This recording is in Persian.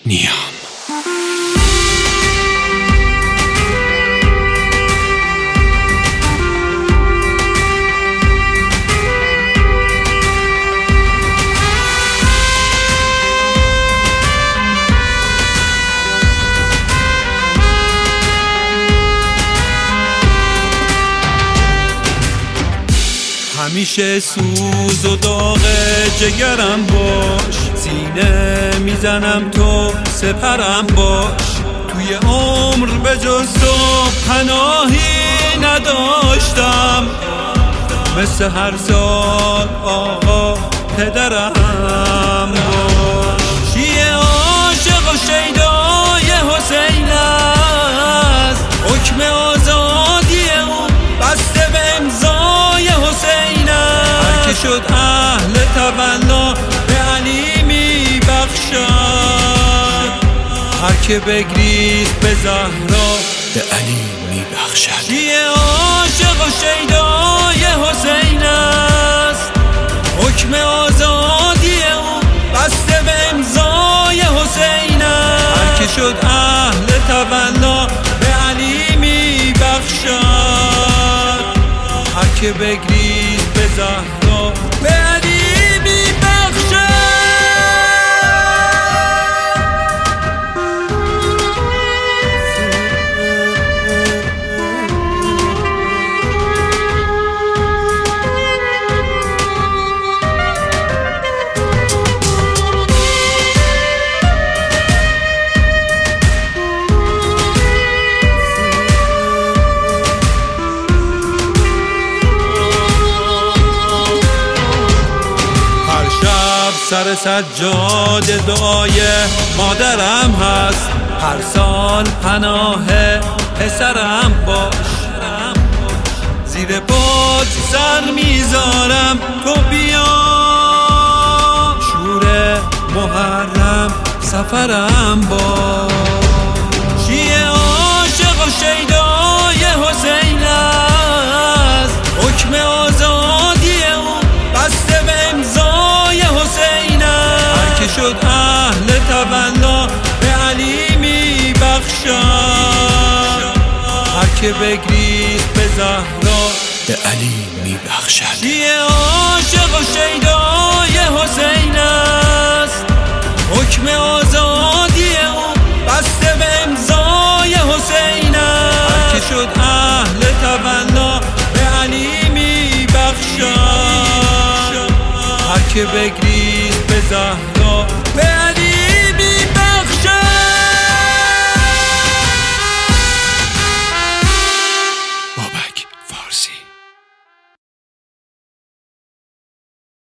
نیام. همیشه سوز و داغ جگرم باش، سینه میزنم تو سپرم باش. توی عمر به جز تو پناهی نداشتم، مثل هر سال آقا پدرم باش. شیعه عاشق و شیدای حسین است، حکم آزادی اون بسته به امضای حسین است. هر که شد اهل تبنا به علی می بخشد، هر که بگریست به زهرا به علی می بخشد. شیعه عاشق و شیدای حسین است، حکم آزادی اون بسته به امضای حسین است. هر که شد اهل تبنا به علی می بخشد، هر که بگریست به زهرا به علی می بخشد. سر سجاده دعای مادرم هست، هر سال پناه پسرم باش. زیر پات سر میذارم تو بیا، شور محرم سفرم باش. شیعه عاشق و شیدای حسین است، حکم آزادی اون بسته به امضای حسین است. هر که شد اهل تبنا به علی می بخشد، هر که بگریست به زهرا به علی می بخشد. شیعه عاشق و شیدای حسین است، حکم آزادی اون بسته به امضای حسین است. هر که شد اهل تبنا به علی می بخشد، هر که بگریست به زهرا